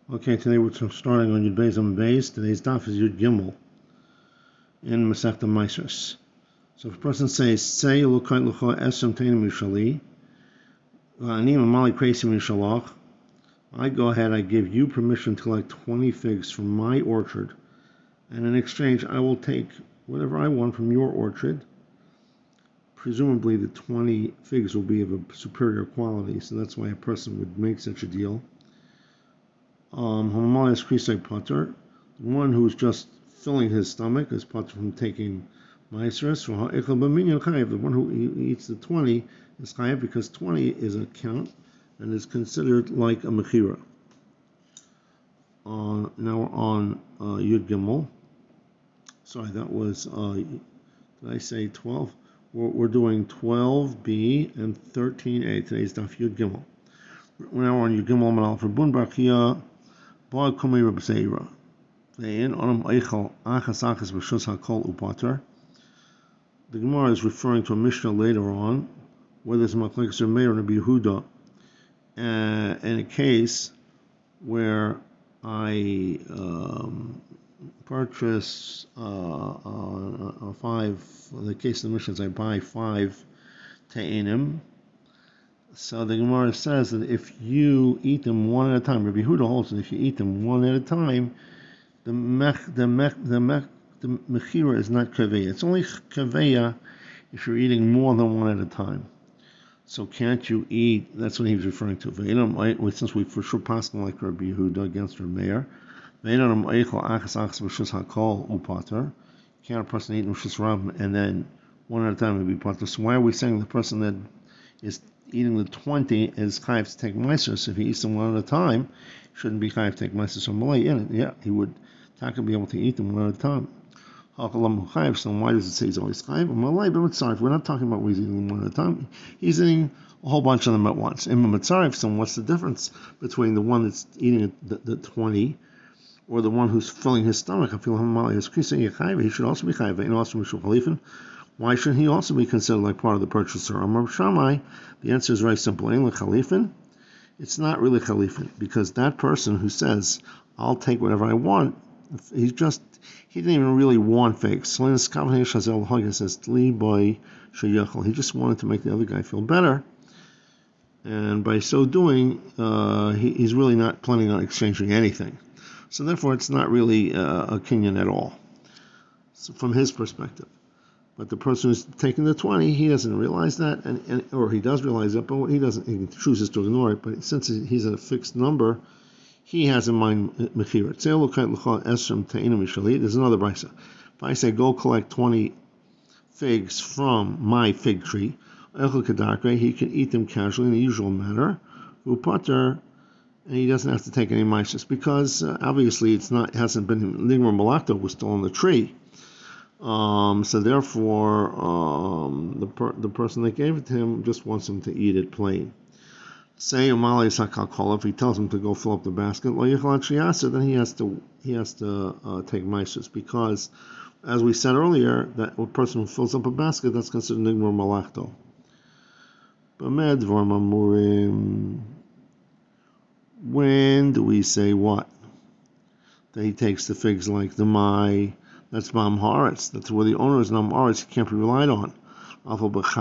Okay, today we're starting on Yud Beis on Beis. Today's daf is Yud Gimel in Masechta Maasros. So if a person says, "Say Elokei Lecha Esrim Teinu Mishali, Ani Mamali Kreisi Mishalach," I go ahead, I give you permission to collect 20 figs from my orchard, and in exchange, I will take whatever I want from your orchard. Presumably, the 20 figs will be of a superior quality, so that's why a person would make such a deal. The one who's just filling his stomach is potter from taking maasros. The one who eats the 20 is chayav because 20 is a count and is considered like a mechira. Now we're on Yud Gimel. Sorry, that was, did I say 12? We're doing 12b and 13a. Today's daf Yud Gimel. Now we're on Yud Gimel Manal for Bun Barchia. The Gemara is referring to a Mishnah later on, where there's Machlekes Reb Meir and Rabbi Yehuda, in a case where I purchase 5. The case of the Mishnah is I buy 5 te'enim. So the Gemara says that if you eat them one at a time, Rabbi Yehuda holds that if you eat them one at a time, the mechira is not kaveya. It's only kaveya if you're eating more than one at a time. So can't you eat? That's what he was referring to. Since we for sure pass like Rabbi Yehuda against Reb Meir, can't a person eat Rishus Rab and then one at a time would be pater? So why are we saying the person that is eating the 20 is chayav to take maasros? If he eats them one at a time, he shouldn't be chayav to take maasros from malay in it. Yeah, he would be able to eat them one at a time. So why does it say he's always chayav? Malay, but mitzarif. We're not talking about when he's eating them one at a time. He's eating a whole bunch of them at once. In mitzarif, so what's the difference between the one that's eating the 20 or the one who's filling his stomach? I feel he should also be chayav. And also mishul chalifin. Why shouldn't he also be considered like part of the purchaser? Amar Shammai, the answer is very simple. It's not really chalifin, because that person who says, I'll take whatever I want, he didn't even really want figs. He just wanted to make the other guy feel better. And by so doing, he's really not planning on exchanging anything. So therefore, it's not really a kinyan at all, so from his perspective. But the person who's taking the 20, he doesn't realize that, or he does realize it, but he chooses to ignore it. But since he's at a fixed number, he has in mind mechira. There's another brisa. If I say, go collect 20 figs from my fig tree, he can eat them casually in the usual manner, and he doesn't have to take any maasros, because obviously it hasn't been nigmar malakto was still on the tree. So therefore, the person that gave it to him just wants him to eat it plain. Say if he tells him to go fill up the basket, then he has to take maasros, because, as we said earlier, that a person who fills up a basket, that's considered nigmar malachto. When do we say what? That he takes the figs like the mai? That's Ma'am Haaretz. That's where the owner is Ma'am Haaretz. He can't be relied on. If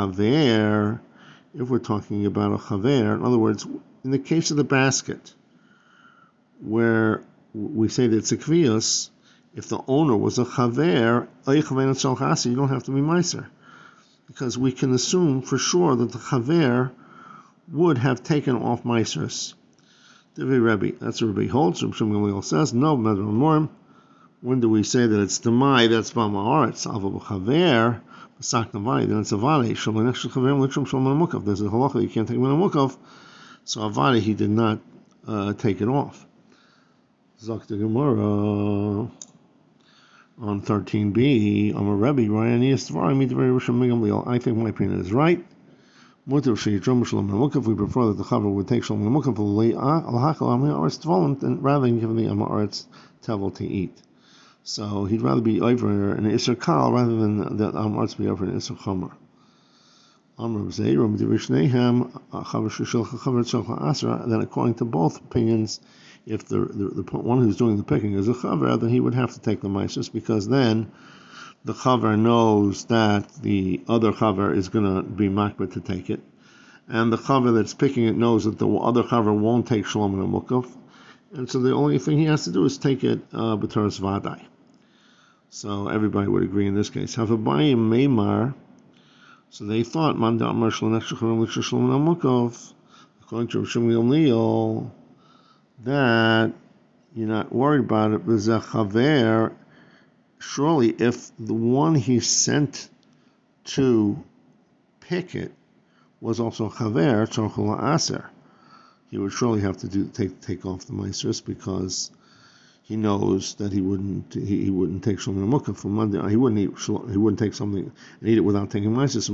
we're talking about a chaver, in other words, in the case of the basket, where we say that it's a kviyos, if the owner was a chaver, you don't have to be meiser, because we can assume for sure that the chaver would have taken off meisers. That's what Rabbi holds. Rabbi Shmuel says no. When do we say that it's the mai? That's Ma'am Haaretz. Aval b'chaver, b'sak navani. Then it's a vali. Shalom nechshel chaverim l'trum shalom mukaf. There's a halacha that you can't take mukaf. So a vali, he did not take it off. Zok the Gemara on 13b. I'm a Rebbe. Ryan Yisrael. Meet the very Rishon Migam Leal. I think my opinion is right. Mutar sheyitrom shalom mukaf. We prefer that the chaver would take shalom mukaf rather than giving the Haaretz tevel to eat. So he'd rather be over an Isser Kal rather than the Haaretz be over an Isser Chomer. Then according to both opinions, if the one who's doing the picking is a chaver, then he would have to take the maisus, because then the chaver knows that the other chaver is going to be makbid to take it, and the chaver that's picking it knows that the other chaver won't take shalom and mukaf, and so the only thing he has to do is take it b'taras vadai. So everybody would agree in this case. Havabayim meimar. So they thought man da'amar shalom shalom mukaf, according to Rav Shmuel Gamliel, that you're not worried about it. But chaver, surely if the one he sent to pick it was also chaver, tzorchul aser, he would surely have to take off the maestros, because he knows that he wouldn't take shalom mukaf from Monday. He wouldn't take something and eat it without taking maestros.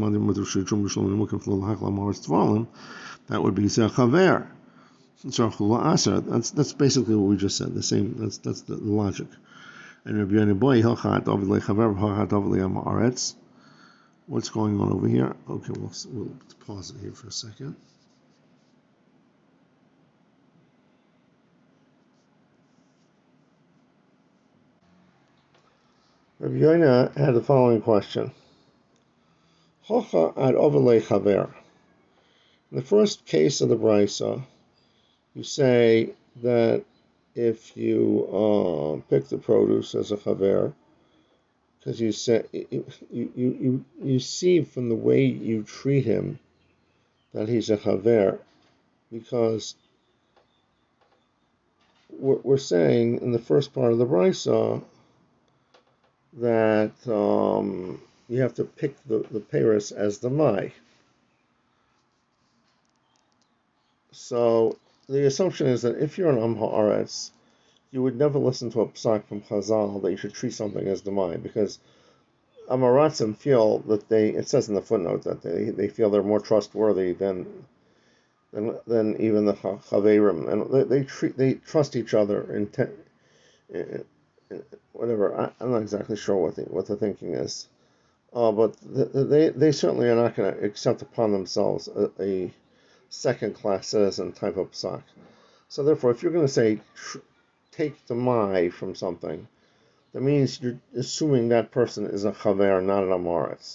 That would be chaver. That's basically what we just said. The same. That's the logic. And Rabbi Yonah boy hilchat avlei chaver hilchat avlei amaretz. What's going on over here? Okay, we'll pause it here for a second. Rabbi Yonah had the following question: Hocha ad avlei chaver. In the first case of the brisa, you say that if you pick the produce as a chaver, because you see from the way you treat him that he's a chaver, because we're saying in the first part of the brisa that you have to pick the peiros as the mai. So the assumption is that if you're an Am Ha'aretz, you would never listen to a psak from Chazal that you should treat something as the mai, because Amaratzim feel that it says in the footnote that they feel they're more trustworthy than even the Chaverim, and they trust each other in whatever. I'm not exactly sure what the thinking is, but they certainly are not going to accept upon themselves a second-class citizen type of psak. So therefore, if you're going to say take the mai from something, that means you're assuming that person is a chaver, not an amoritz.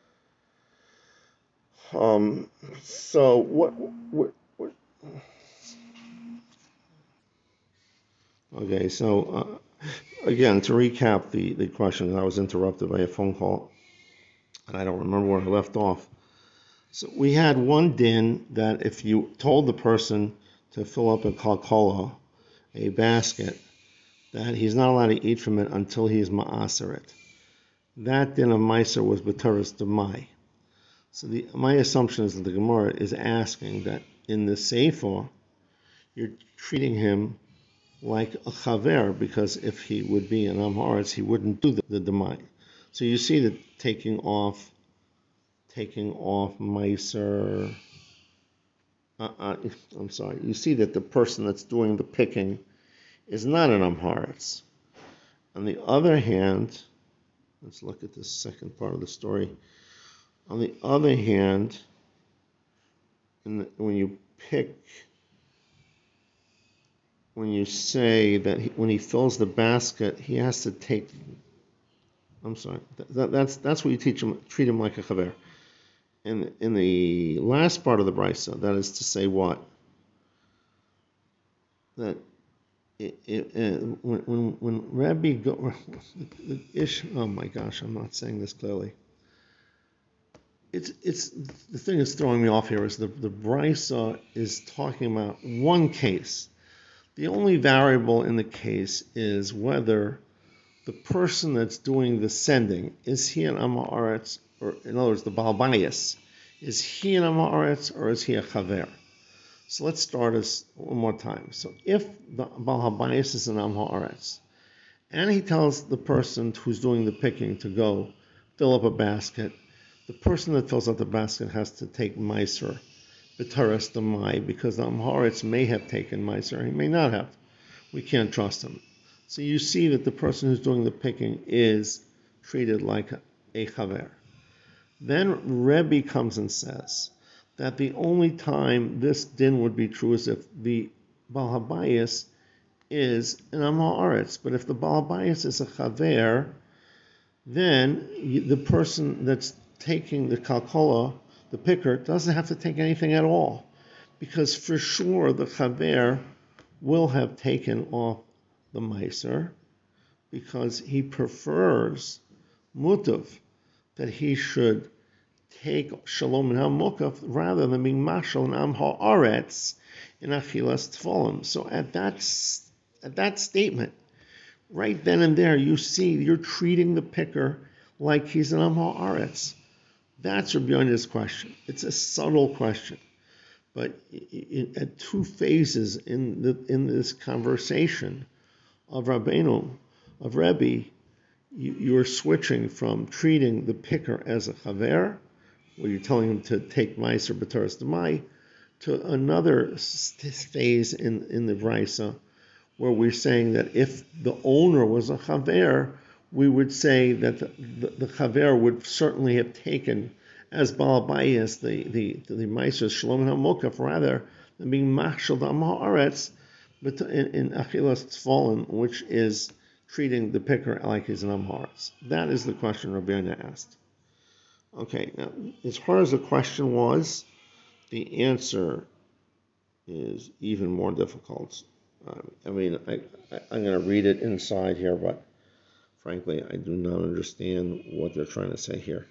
So what? Okay, so again, to recap the question, I was interrupted by a phone call, and I don't remember where I left off. So we had one din that if you told the person to fill up a kalkola, a basket, that he's not allowed to eat from it until he is ma'aser it. That din of meiser was b'taras demai. So my assumption is that the Gemara is asking that in the Sefer, you're treating him like a chaver, because if he would be an Amharitz, he wouldn't do the demai. So you see that taking off meiser. I'm sorry. You see that the person that's doing the picking is not an Amharitz. On the other hand, let's look at the second part of the story. On the other hand, when you say that when he fills the basket, he has to take. I'm sorry. That's what you treat him like a chaver. In the last part of the brisa, that is to say, what? That when Rabbi oh my gosh, I'm not saying this clearly. It's the thing that's throwing me off here is the brisa is talking about one case. The only variable in the case is whether the person that's doing the sending, is he an Amaretz, or in other words, the Baal Bayis, is he an Amaretz or is he a Chaver? So let's start this one more time. So if the Baal Bayis is an Amaretz, and he tells the person who's doing the picking to go fill up a basket, the person that fills up the basket has to take Meiser, b'taras demai, because the Amharitz may have taken Meiser, he may not have. We can't trust him. So you see that the person who's doing the picking is treated like a chaver. Then Rebbe comes and says that the only time this din would be true is if the Baal HaBayis is an Am Ha'aretz. But if the Baal Bayis is a Chaver, then the person that's taking the Kalkola, the picker, doesn't have to take anything at all. Because for sure the Chaver will have taken off the Meiser, because he prefers Mutav, that he should take Shalom and HaMukaf rather than being Mashal and Am Ha'aretz in Achilas Tfolim. So at that statement, right then and there, you see you're treating the picker like he's an Am Ha'aretz. That's Rabbi Yona's question. It's a subtle question, but at two phases in this conversation of Rabbeinu, of Rebbe, you're switching from treating the picker as a chaver, where you're telling him to take Meiser B'Toras Demai, to another phase in the Vraisa, where we're saying that if the owner was a chaver, we would say that the chaver would certainly have taken as Baal Bayis the Meiser Shalom HaMokaf rather than being Machshel Am Ha'aretz, but in Achilas Tfolim, which is treating the picker like he's an Am Ha'aretz. That is the question Rabbi Yonah asked. Okay, now as far as the question was, the answer is even more difficult. I'm going to read it inside here, but frankly, I do not understand what they're trying to say here.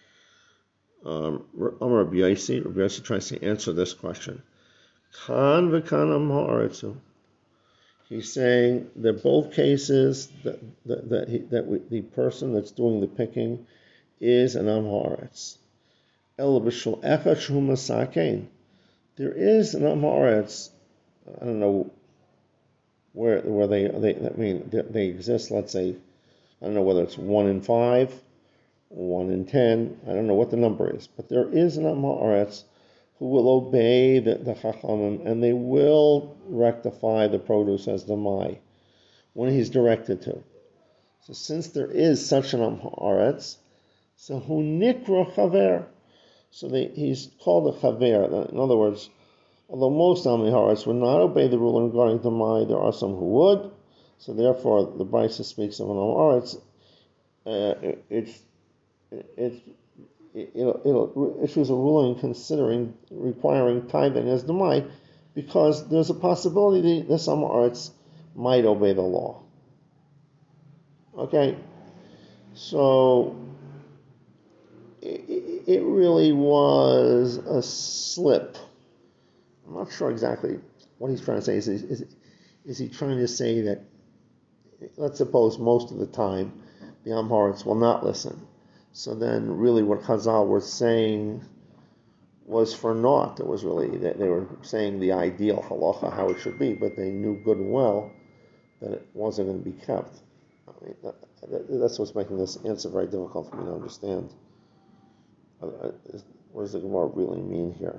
Rabbi Yossi tries to answer this question. Kan v'kan Am Ha'aretzu. He's saying that both cases that the person that's doing the picking is an Am Ha'aretz. El b'shul echad shu masakein. There is an Am Ha'aretz. I don't know where they exist. Let's say, I don't know whether it's 1 in 5, 1 in 10. I don't know what the number is, but there is an Am Ha'aretz who will obey the Chachamim, and they will rectify the produce as the Mai when he's directed to. So since there is such an Am Ha'aretz, so hu nikra chaver. So he's called a chaver. In other words, although most Am Ha'aretz would not obey the rule regarding the Mai, there are some who would. So therefore, the Brisa speaks of an Am Ha'aretz. It issues a ruling requiring tithing as demai, because there's a possibility that some arts might obey the law. Okay, so it really was a slip. I'm not sure exactly what he's trying to say. Is he trying to say that, let's suppose most of the time the Am Ha'aretz will not listen? So then really what Chazal were saying was for naught. It was really that they were saying the ideal halacha, how it should be, but they knew good and well that it wasn't going to be kept. I mean, that's what's making this answer very difficult for me to understand. What does the Gemara really mean here?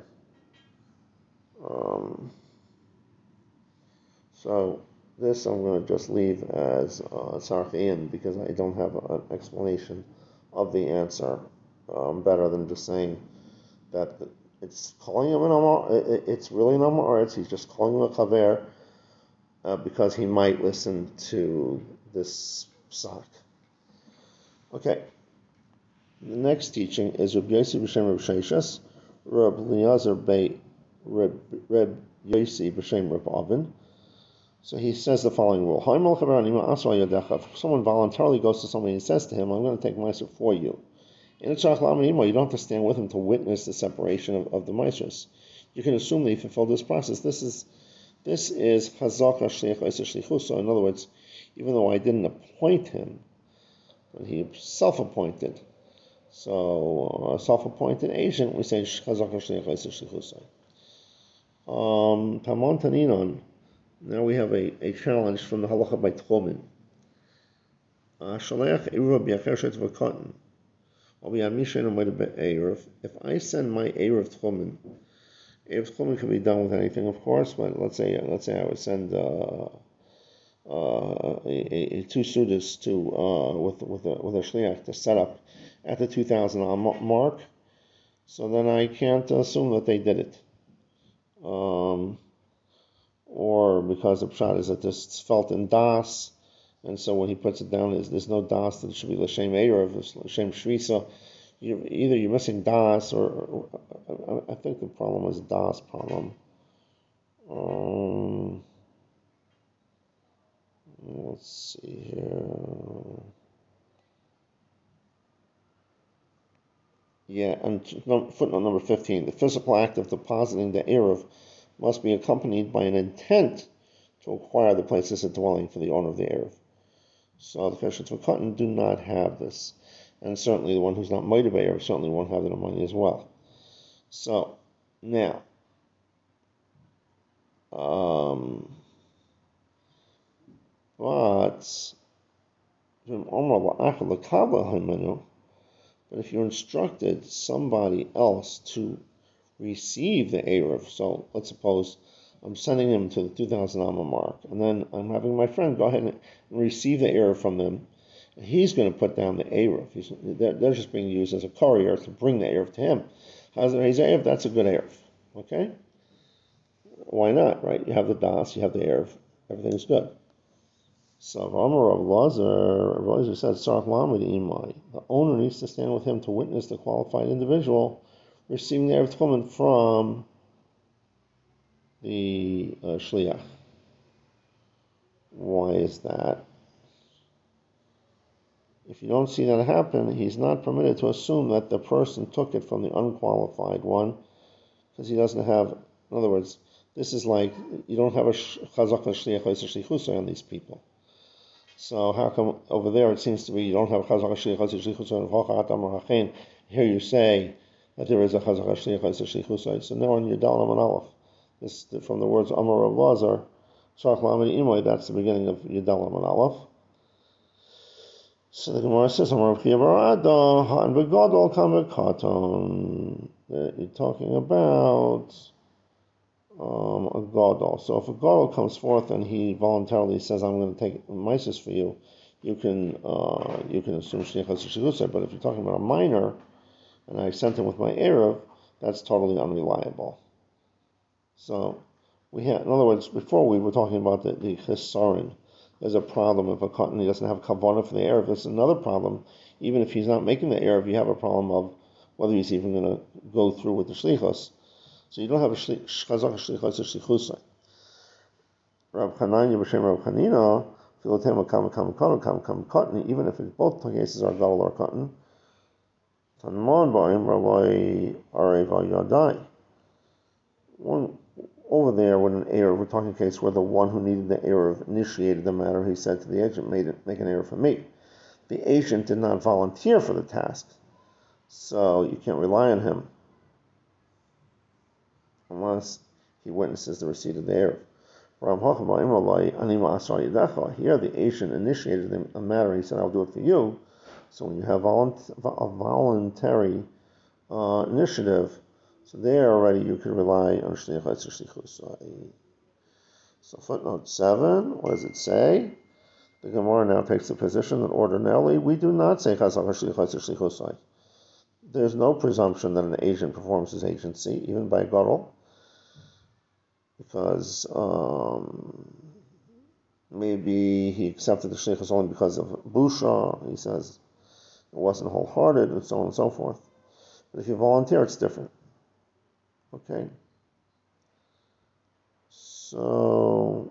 So this I'm going to just leave as Sarchian, because I don't have an explanation of the answer better than just saying that it's calling him an Amar. It's really an Amar. He's just calling him a Chaver because he might listen to this psak. Okay. The next teaching is Reb Yossi b'Shem Reb Sheshas, Reb Eliezer Reb Yossi b'Shem Reb Avin. So he says the following rule: if someone voluntarily goes to somebody and says to him, "I'm going to take Meiser for you," you don't have to stand with him to witness the separation of the Meisers. You can assume that he fulfilled this process. This is Chazaka Shliach Shlichus. So in other words, even though I didn't appoint him, but he self-appointed. So a self-appointed agent, we say Chazaka Shliach Shlichus. Tamon Taninon. Now we have a challenge from the halacha by Tchomin. If I send my Erev Tchomin, Erev Tchomin can be done with anything, of course, but let's say I would send two students to with a shliach to set up at the 2,000 mark, so then I can't assume that they did it. or because the pshat is that this felt in das, and so when he puts it down, there's no das, that it should be l'shem eirav, l'shem shvisa. Either you're missing das, or I think the problem is das problem. Let's see here. Yeah, and footnote number 15. The physical act of depositing the eruv must be accompanied by an intent to acquire the place as a dwelling for the owner of the eruv. So the Keshutz V'Katan do not have this. And certainly the one who's not Moed Be'eruv certainly won't have it in money as well. So, now, but if you instructed somebody else to receive the eruv, so let's suppose I'm sending him to the 2,000 amma mark, and then I'm having my friend go ahead and receive the eruv from them, and he's going to put down the eruv. They're just being used as a courier to bring the eruv to him. How's the eruv? That's a good eruv. Okay? Why not, right? You have the das, you have the eruv, everything's good. So Rav Lazar said, the owner needs to stand with him to witness the qualified individual receiving the eruv tchumen from the shliach. Why is that? If you don't see that happen, he's not permitted to assume that the person took it from the unqualified one, because he doesn't have, in other words, this is like, you don't have a chazak shliach shlichusay on these people. So how come over there it seems to be you don't have a chazak shlichusay? Here you say that there is a chazak shlichusay. So now on your Dalam and Aleph, this from the words Amar Rav Lazar, Sharach Lamed Imoy, that's the beginning of Yadalam and Aleph. So the Gemara says, Amar Rav Chiya bar Ada, and begadol kam bekaton. You're talking about a gadol. So if a gadol comes forth and he voluntarily says, "I'm going to take mises for you," you can assume shlichus shlichusay. But if you're talking about a minor, and I sent him with my eruv, that's totally unreliable. So we have, in other words, before we were talking about the chesaron. There's a problem if a katan he doesn't have kavanah for the eruv. There's another problem. Even if he's not making the eruv, you have a problem of whether he's even going to go through with the shlichus. So you don't have a chazak shlichus or shlichusay. Rab Chananya b'shem Rab Chanina, filotem kam katan, even if in both cases are gadol or katan. Tanmon ba'im rabbi areva yadai. One over there, when an eruv, we're talking a case where the one who needed the eruv initiated the matter. He said to the agent, make an eruv for me. The agent did not volunteer for the task, so you can't rely on him unless he witnesses the receipt of the eruv. Here, the agent initiated the matter. He said, "I'll do it for you." So when you have a voluntary initiative, so there already you can rely on shlichus or shlichusay. So footnote 7, what does it say? The Gemara now takes the position that ordinarily we do not say chazak shlichus or shlichusay. There's no presumption that an agent performs his agency, even by gadol, because maybe he accepted the shlichus only because of busha. He says it wasn't wholehearted, and so on and so forth. But if you volunteer, it's different. Okay. So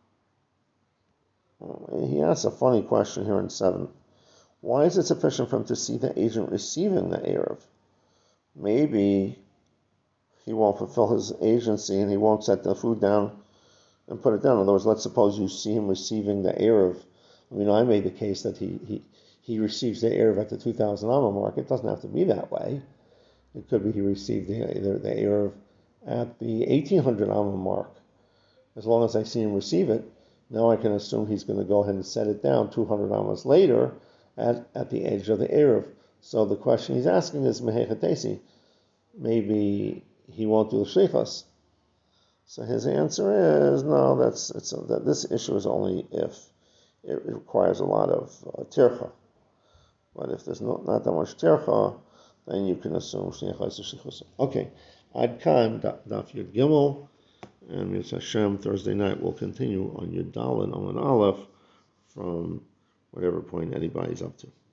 he asks a funny question here in 7. Why is it sufficient for him to see the agent receiving the eruv? Maybe he won't fulfill his agency and he won't set the food down and put it down. In other words, let's suppose you see him receiving the eruv. I mean, I made the case that he receives the eruv at the 2,000 amma mark. It doesn't have to be that way. It could be he received the eruv at the 1,800 amma mark. As long as I see him receive it, now I can assume he's going to go ahead and set it down 200 ammas later at the edge of the eruv. So the question he's asking is mehechatesi. Maybe he won't do the shlichus. So his answer is no. That this issue is only if it requires a lot of tircha. But if there's not that much tircha, then you can assume shlichus or shlichus. Okay, Ad Kan Daf Yud Gimel. And Mitzvah Hashem, Thursday night, we'll continue on Yud Daled Amud Aleph from whatever point anybody's up to.